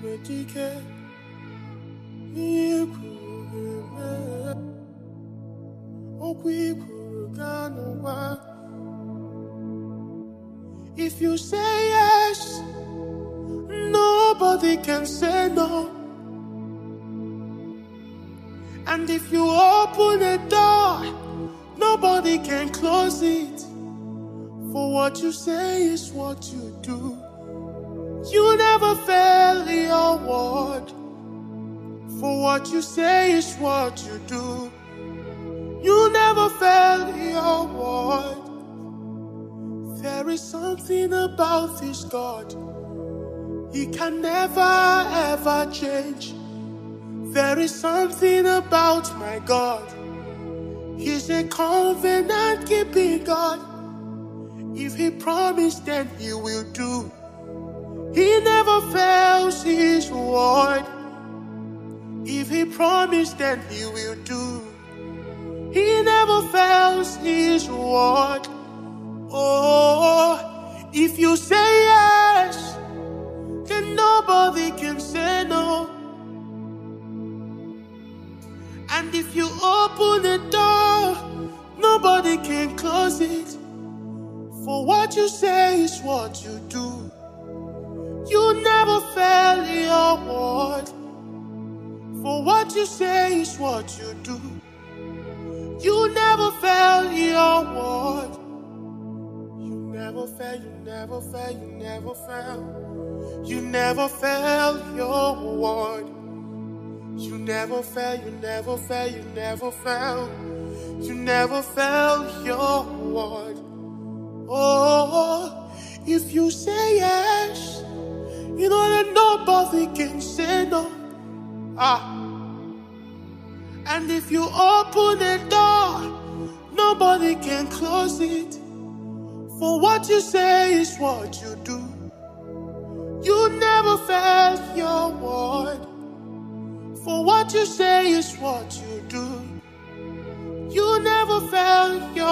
If you say yes, nobody can say no. And if you open a door, nobody can close it. For what you say is what you do. You never fail your word. For what you say is what you do. You never fail your word. There is something about this God. He can never ever change. There is something about my God. He's a covenant keeping God. If he promised, then he will do. He never fails his word. If he promised, then he will do. He never fails his word. Oh, if you say yes, then nobody can say no. And if you open the door, nobody can close it. For what you say is what you do. You never fail your word. For what you say is what you do. You never fail your word. You never fail, you never fail, you never fail. You never fail your word. You never fail, you never fail, you never fail. You never fail your word. Oh, if you say yes, you know that nobody can say no. And if you open the door, nobody can close it. For what you say is what you do. You never fail your word. For what you say is what you do. You never fail your